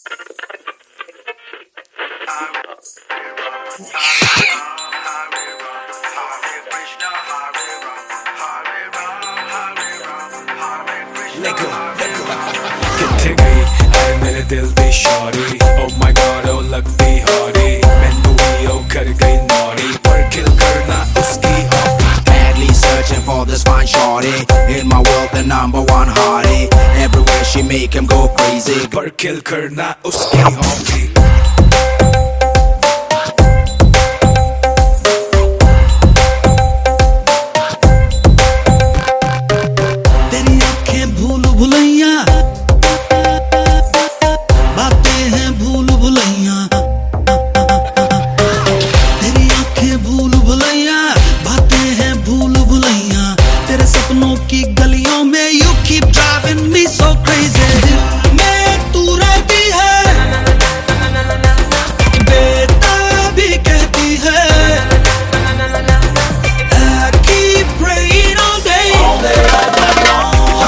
किथे गई ऐ मेरे दिल दी शौरी ओ माय गॉड ओ लगदी हौरी मैनू भी ओ कर गई नौरी पर किल करना उसकी hobby Madly searching for this fine shorty in my world, the number one hottie. Everywhere she make him go crazy. पर किल करना उसकी हॉबी की गलियों में you keep driving me so crazy. मैं तू रहती है बेटा भी कहती है I keep praying all day all night long.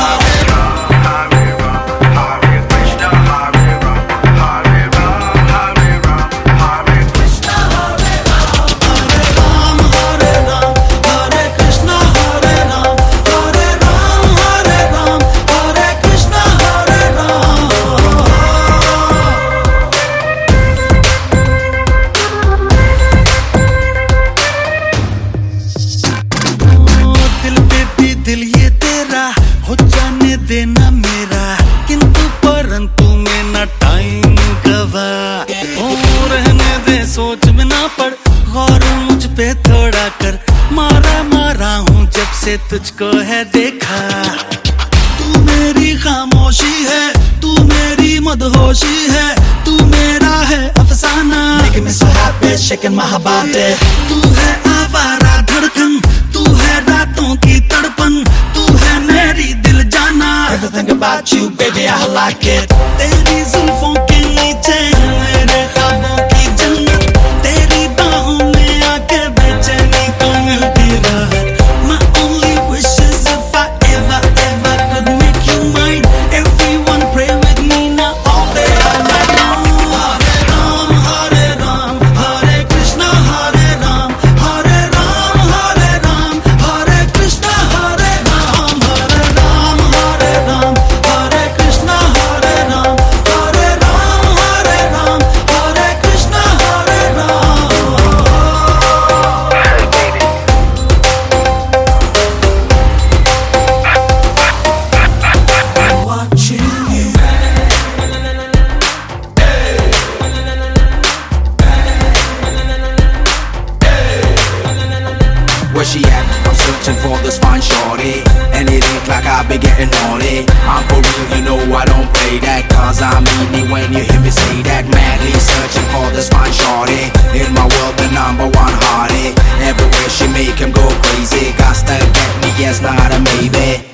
दिल ये तेरा हो जाने देना मेरा किंतु परंतु में ना टाइम गवा ओ रहने दे सोच में ना पड़ गौर मुझ पे थोड़ा कर मारा हूँ जब से तुझको है देखा तू मेरी खामोशी है तू मेरी मदहोशी है तू मेरा है अफसाना Making me so happy shaking my body तू है आवारा धड़कन तू है रातों की तड़पन तू है मेरी दिल जाना Everything about you baby I like it तेरी जुल्फों के नीचे मेरे ख्वाबों की जन्नत तेरी बाहों में आके बेचैनी को मिलती राहत My only wish is if I ever could make you mine Everyone pray with me now all day all night long Hare Ram Hare Krishna Hare Ram Hare Ram Hare Ram Hare Krishna Hare Ram Hare Ram Hare Ram Hare Krishna Hare Ram Hare Ram Hare Ram Hare Krishna Hare Ram watching you Where she at? I'm searching for this fine shorty and it ain't like I be getting naughty I'm for real, you know I don't play that cause I mean it when you hear me say that Madly searching for this fine shorty in my world, the number one hottie Everywhere she make him go crazy Got to get me, yes, not a maybe